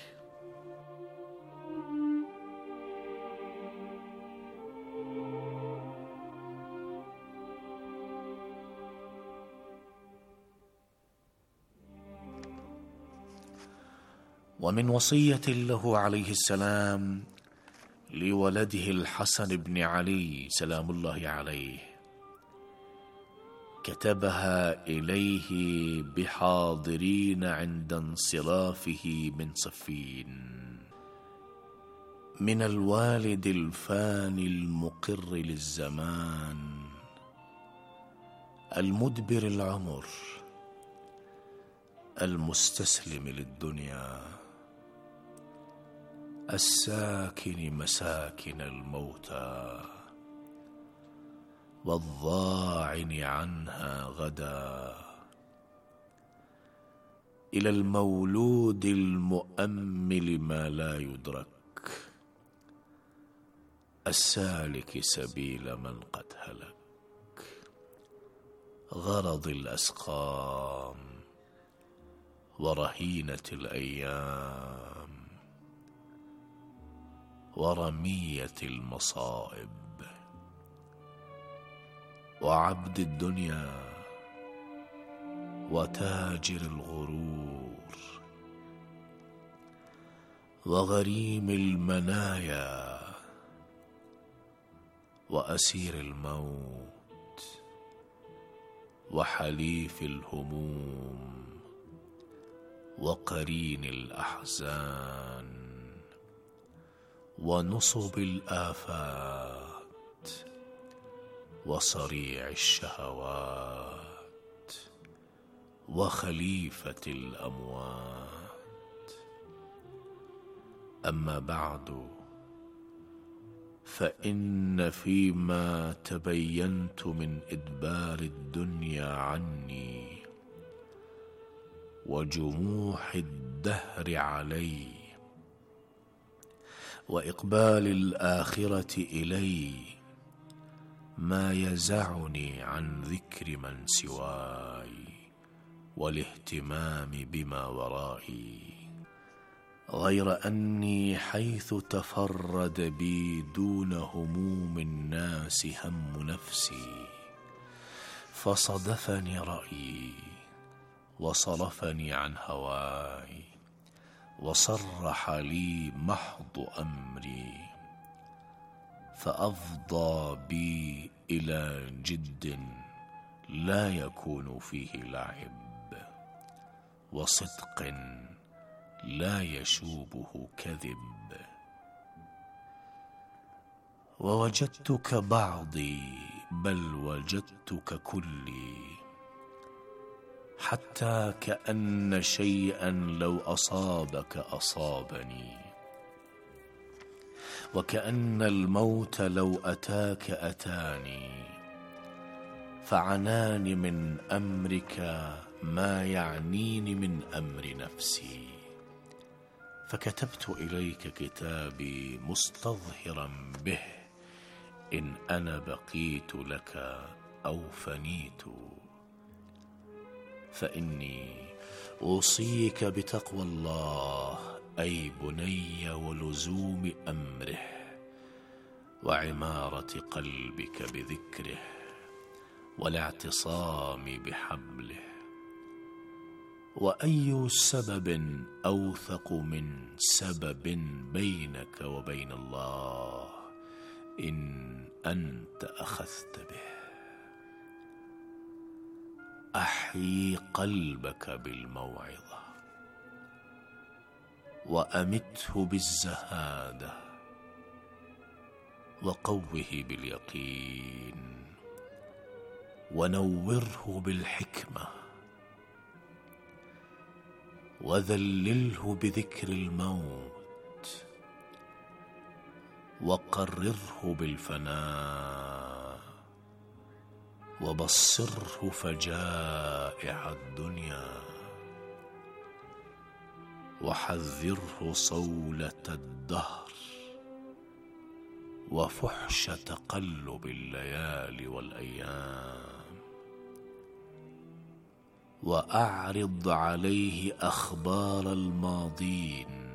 ومن وصية له عليه السلام لولده الحسن بن علي سلام الله عليه، كتبها إليه بحاضرين عند انصرافه من صفين: من الوالد الفاني المقر للزمان، المدبر العمر، المستسلم للدنيا، الساكن مساكن الموتى، والضاعن عنها غدا، إلى المولود المؤمل ما لا يدرك، السالك سبيل من قد هلك، غرض الأسقام ورهينة الأيام، ورمية المصائب، وعبد الدنيا، وتاجر الغرور، وغريم المنايا، وأسير الموت، وحليف الهموم، وقرين الأحزان، ونصب الآفات، وصريع الشهوات، وخليفة الأموات. أما بعد، فإن فيما تبينت من إدبار الدنيا عني وجموح الدهر علي وإقبال الآخرة إلي ما يزعني عن ذكر من سواي والاهتمام بما ورائي، غير أني حيث تفرد بي دون هموم الناس هم نفسي، فصدفني رأيي وصرفني عن هواي، وصرح لي محض أمري، فأفضى بي إلى جد لا يكون فيه لعب، وصدق لا يشوبه كذب. ووجدتك بعضي، بل وجدتك كلي، حتى كأن شيئا لو أصابك أصابني، وكأن الموت لو أتاك أتاني، فعناني من أمرك ما يعنيني من أمر نفسي، فكتبت إليك كتابي مستظهرا به إن أنا بقيت لك أو فنيت. فإني أوصيك بتقوى الله أي بني، ولزوم أمره، وعمارة قلبك بذكره، والاعتصام بحبله. وأي سبب أوثق من سبب بينك وبين الله إن أنت أخذت به. أحيي قلبك بالموعظة وأمته بالزهادة وقوه باليقين ونوره بالحكمة وذلله بذكر الموت وقرره بالفناء وبصره فجائع الدنيا وحذره صولة الدهر وفحش تقلب الليالي والأيام وأعرض عليه أخبار الماضين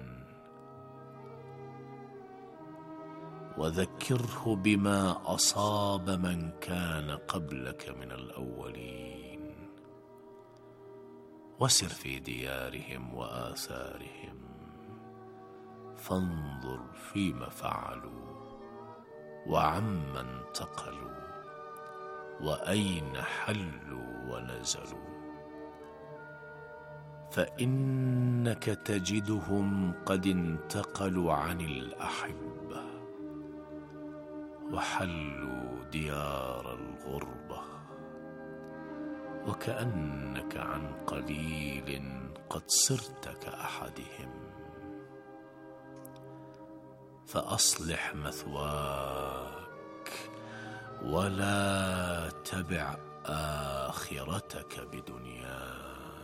وذكره بما أصاب من كان قبلك من الأولين وسر في ديارهم وآثارهم فانظر فيما فعلوا وعمن انتقلوا وأين حلوا ونزلوا فإنك تجدهم قد انتقلوا عن الأحبة وحلوا ديار الغربة وكأنك عن قليل قد صرت كأحدهم فأصلح مثواك ولا تبع آخرتك بدنياك.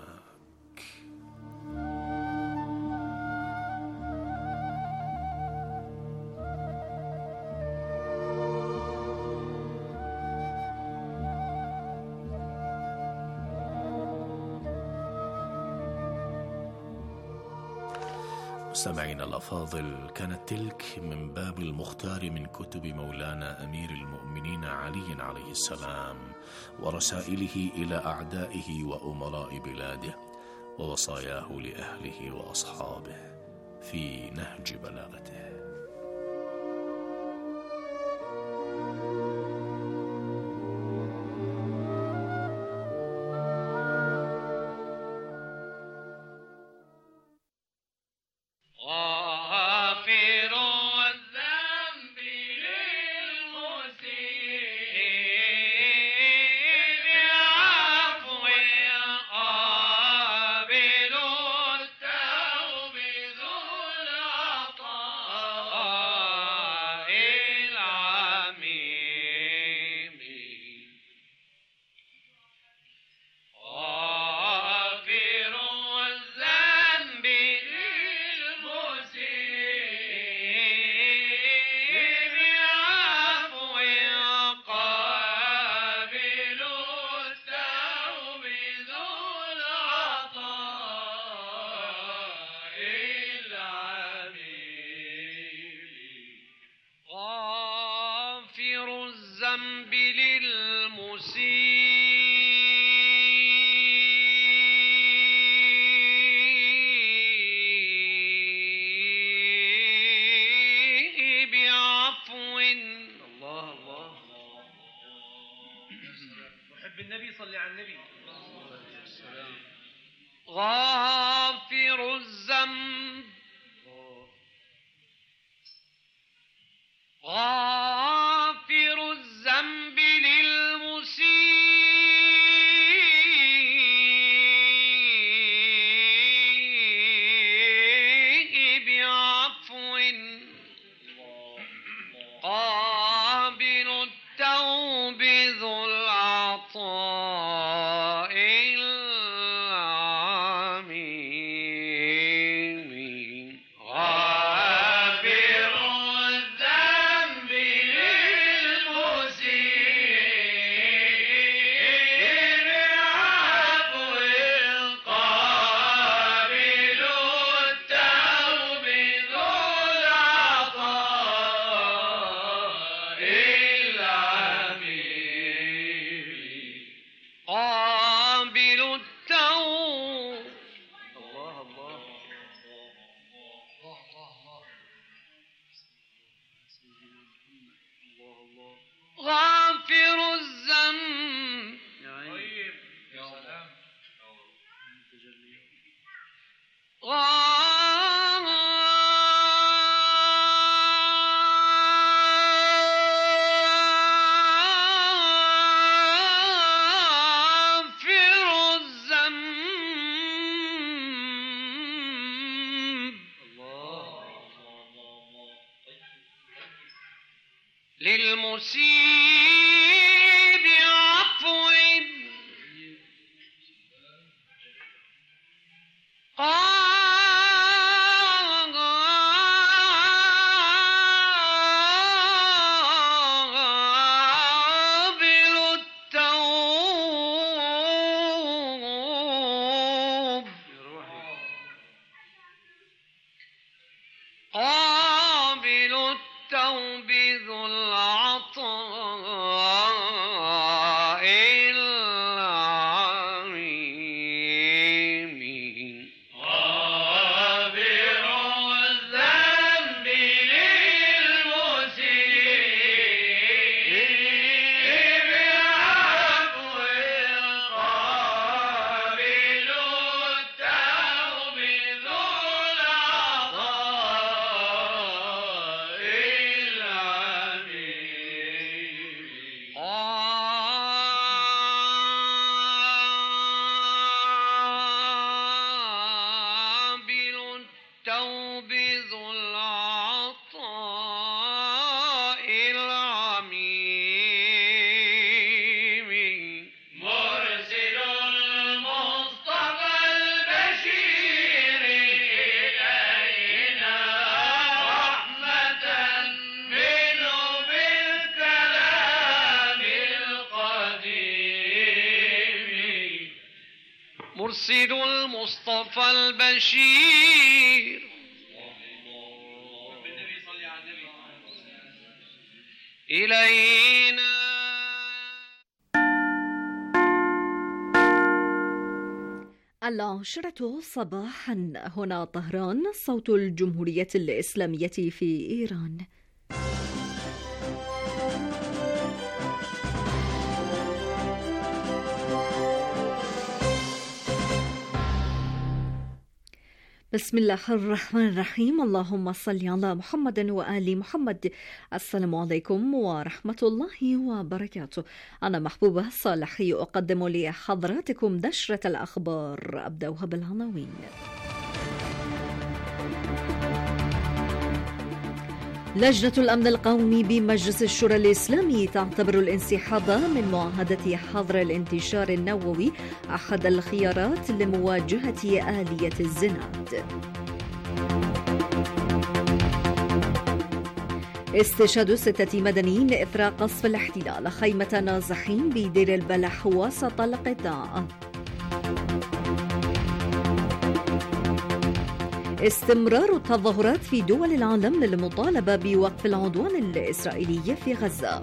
مستمعينا الأفاضل، كانت تلك من باب المختار من كتب مولانا أمير المؤمنين علي عليه السلام ورسائله إلى أعدائه وأمراء بلاده ووصاياه لأهله وأصحابه في نهج بلاغته. غافر الذنب غافر الذنب للمسيء بعفو قابل التوب ذو العطاء العميم غافر الذنب للمسيء بعفو قابل التوب ذو العطاء العميم قابل التوب الله الله غافر الذنب يا سلام للمسيب عفو قابل التوب قابل التوب ذو العطاء العميم غافر الذنب للمسيء بعفو قابل التوب ذو العطاء قابل التوب ذو العطاء العميم مرسل المصطفى البشير إلينا رحمة منه بالكلام القديم مرسل المصطفى البشير إلينا. العاشرة صباحا، هنا طهران، صوت الجمهورية الإسلامية في إيران. بسم الله الرحمن الرحيم. اللهم صل على محمد وآل محمد. السلام عليكم ورحمة الله وبركاته. أنا محبوبة صالحي أقدم لحضراتكم نشرة الأخبار. أبدأها بالعناوين. لجنة الأمن القومي بمجلس الشورى الإسلامي تعتبر الانسحاب من معاهدة حظر الانتشار النووي أحد الخيارات لمواجهة آلية الزناد. استشهاد ستة مدنيين إثر قصف الاحتلال خيمة نازحين بدير البلح وسط القطاع. استمرار التظاهرات في دول العالم للمطالبة بوقف العدوان الإسرائيلي في غزة.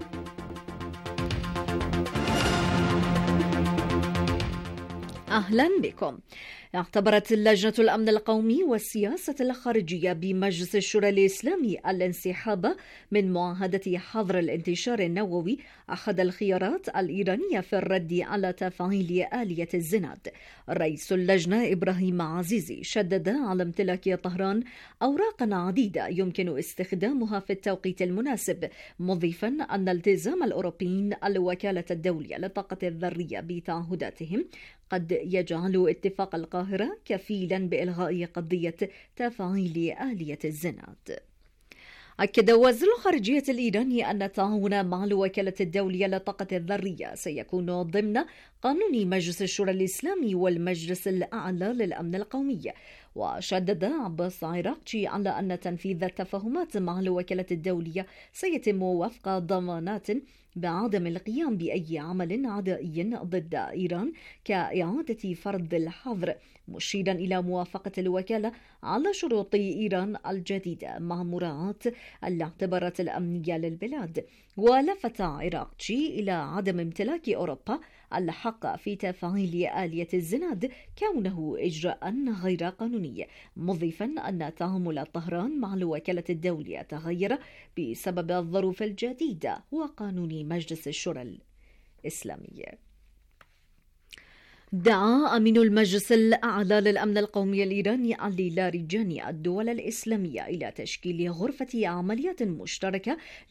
أهلا بكم. اعتبرت لجنة الأمن القومي والسياسة الخارجية بمجلس الشورى الإسلامي الانسحاب من معاهدة حظر الانتشار النووي أحد الخيارات الإيرانية في الرد على تفعيل آلية الزناد. رئيس اللجنة إبراهيم عزيزي شدد على امتلاك طهران أوراق عديدة يمكن استخدامها في التوقيت المناسب، مضيفا أن التزام الأوروبيين الوكالة الدولية للطاقة الذرية بتعهداتهم قد يجعل اتفاق القاهرة كفيلا بإلغاء قضية تفعيل آلية الزناد. أكد وزير الخارجية الإيراني أن التعاون مع الوكالة الدولية للطاقة الذرية سيكون ضمن قانون مجلس الشورى الإسلامي والمجلس الأعلى للأمن القومي. وشدد عباس عراقجي على أن تنفيذ التفاهمات مع الوكالة الدولية سيتم وفق ضمانات بعدم القيام بأي عمل عدائي ضد إيران كإعادة فرض الحظر، مشيرا إلى موافقة الوكالة على شروط إيران الجديدة مع مراعاة الاعتبارات الأمنية للبلاد. ولفت عراقجي إلى عدم امتلاك أوروبا الحق في تفعيل آلية الزناد كونه إجراء غير قانوني، مضيفا أن تعامل طهران مع الوكالة الدولية تغير بسبب الظروف الجديدة وقانون مجلس الشورى الإسلامي. دعا أمين المجلس الأعلى للأمن القومي الإيراني علي لاریجاني الدول الإسلامية إلى تشكيل غرفة عمليات مشتركة